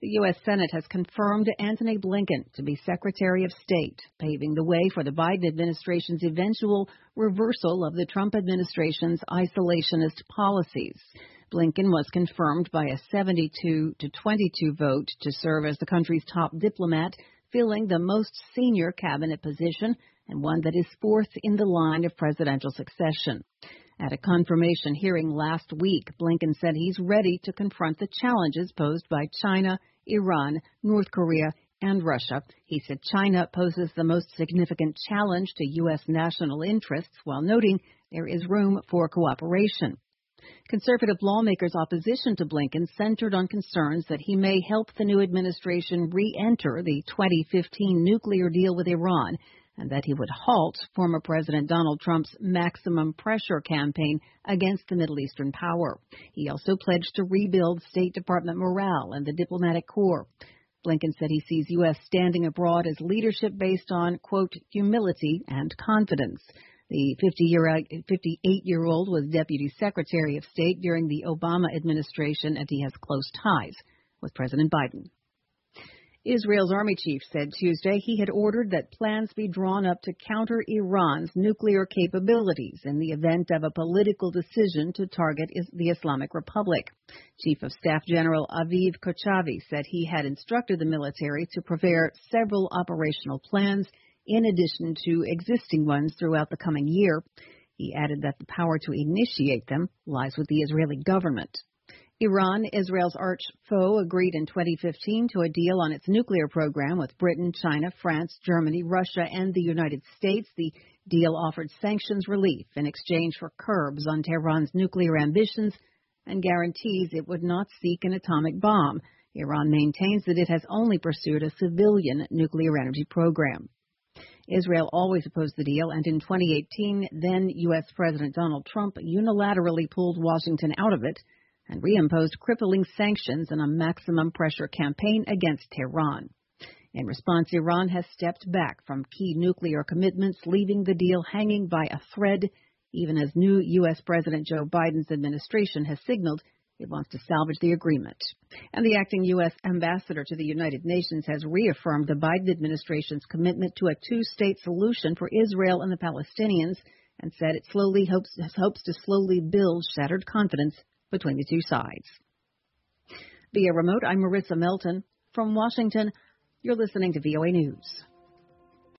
The U.S. Senate has confirmed Antony Blinken to be Secretary of State, paving the way for the Biden administration's eventual reversal of the Trump administration's isolationist policies. Blinken was confirmed by a 72-22 vote to serve as the country's top diplomat, filling the most senior cabinet position and one that is fourth in the line of presidential succession. At a confirmation hearing last week, Blinken said he's ready to confront the challenges posed by China, Iran, North Korea, and Russia. He said China poses the most significant challenge to U.S. national interests, while noting there is room for cooperation. Conservative lawmakers' opposition to Blinken centered on concerns that he may help the new administration re-enter the 2015 nuclear deal with Iran, and that he would halt former President Donald Trump's maximum pressure campaign against the Middle Eastern power. He also pledged to rebuild State Department morale and the diplomatic corps. Blinken said he sees U.S. standing abroad as leadership based on, quote, humility and confidence. The 58-year-old was Deputy Secretary of State during the Obama administration, and he has close ties with President Biden. Israel's army chief said Tuesday he had ordered that plans be drawn up to counter Iran's nuclear capabilities in the event of a political decision to target the Islamic Republic. Chief of Staff General Aviv Kochavi said he had instructed the military to prepare several operational plans in addition to existing ones throughout the coming year. He added that the power to initiate them lies with the Israeli government. Iran, Israel's arch foe, agreed in 2015 to a deal on its nuclear program with Britain, China, France, Germany, Russia, and the United States. The deal offered sanctions relief in exchange for curbs on Tehran's nuclear ambitions and guarantees it would not seek an atomic bomb. Iran maintains that it has only pursued a civilian nuclear energy program. Israel always opposed the deal, and in 2018, then U.S. President Donald Trump unilaterally pulled Washington out of it and reimposed crippling sanctions and a maximum pressure campaign against Tehran. In response, Iran has stepped back from key nuclear commitments, leaving the deal hanging by a thread, even as new U.S. President Joe Biden's administration has signaled it wants to salvage the agreement. And the acting U.S. ambassador to the United Nations has reaffirmed the Biden administration's commitment to a two-state solution for Israel and the Palestinians, and said it hopes to slowly build shattered confidence between the two sides. Via remote, I'm Marissa Melton. From Washington, you're listening to VOA News.